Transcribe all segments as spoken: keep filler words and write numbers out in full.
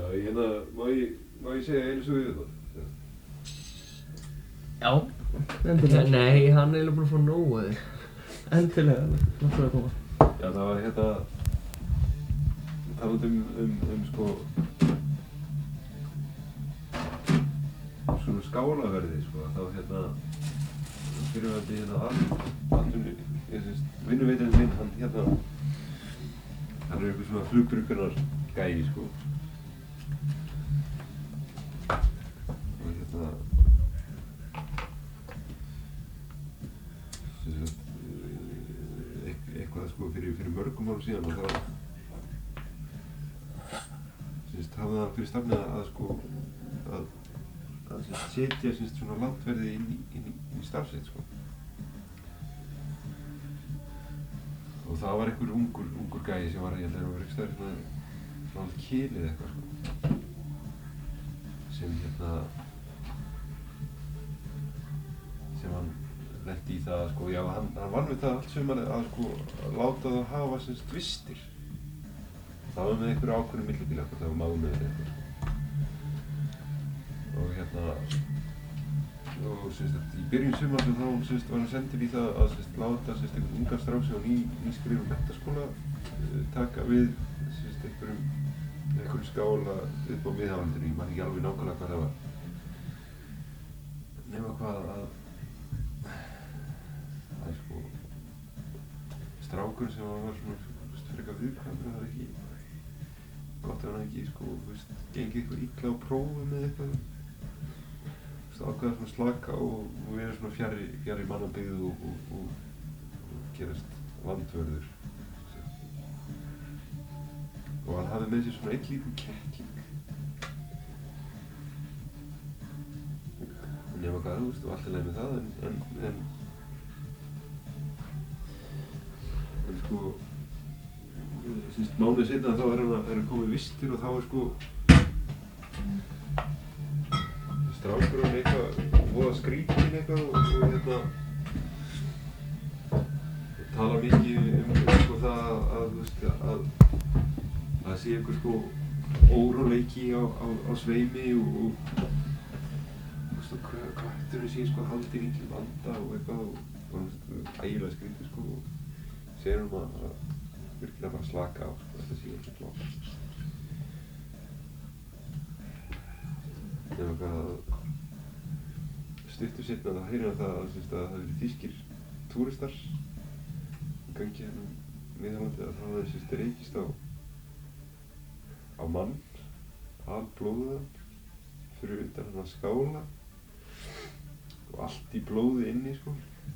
hérna, má ég, má ég segja einu sögu við þetta? Já. Endilega. Nei, hann er eiginlega búinn að fá nóg af þig. Endilega, láttu það koma. Já, það var hérna, talandi um, um, um sko, svona skálaverði, sko, þá hérna, fyrirvændi hérna atvinnu, ég syns, vinnuveitandi minn, hann hérna, hann er eitthvað svona flugbruggunar gæi, sko. Og hérna, sem sagt, eitthvað sko fyrir, fyrir mörgum árum síðan og þá, sem sagt, hafði það fyrir stafni að sko, að, að sem sagt, setja sem sagt svona landverði inn í, inn í, inn í starf sitt, sko. Og það var einhver ungur, ungur gæi sem var hérna og var ekki stærri svona, svona kýlið eitthvað, sko. Sem hérna, sem hann lenti í það, sko, já, hann, hann vann við það allt sumarið að, sko, láta það hafa sem sagt vistir. Það var með einhverju ákveðnu millibíla, það var mánuðir eitthvað, sko. Og hérna, og sem sagt, í byrjun sumarsins þá sem sagt, var hann sendur í það að sem sagt, láta sem sagt, einhvern ungan strák sem var ný, nýskrifinn menntaskóla uh, taka við sem sagt, einhverjum, einhverjum skála upp á miðhálendinu, ég man ekki alveg nákvæmlega hvað það var. Nema hvað að, að sko, strákur sem var svona frekar viðkvæmur, það var ekki gott að hann ekki, sko, veist, gengið eitthvað illa á prófum eða eitthvað. Ákveða svona slaka og, og vera svona fjarri, fjarri mannabyggð og, og, og, og gerast landvörður. Og hann hafði með sér svona einn lítinn kettling. Nema hvað, þú veist, og allt í lagi með það, en, en, en, en sko, síðust mánuði seinna þá er hann að, er að koma í vistir og þá er sko, strákur hann eitthvað voða skrítinn eitthvað og, og hérna tala mikið um sko það að þú veist að það sé einhver sko óróleiki á, á, á sveimi og, og þú veist og kvarturinn sé sko haldið í til vanda og eitthvað og þú veist ægilega skrítið sko og segir hann að, að virkilega bara slaka á sko þetta sé ekki klokk. Nema hvað stuttu seinna þá heyrir hann það að það hafi verið þýskir túristar í gangi hérna um miðhálendið að það hafði sérst reykist á á mann, alblóðuðan, fyrir utan hann að skála og allt í blóði inni sko.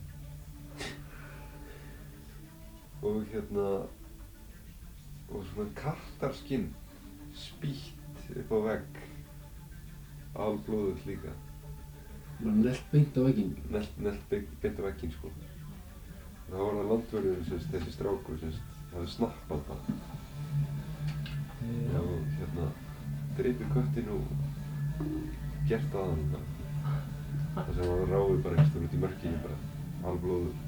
Og hérna og svona kattarskinn spýtt upp á vegg, alblóðuð líka. Nellt beint á vegginn? Nellt, nellt beint á vegginn sko. Það var það landvörðurinn sem þessi strákur sem hafði snappað það. Já. Og hérna dreipið köttinn og gert að hann bara. Það sem var ráðið bara einhvers staðar út í mörkinni bara, alblóður.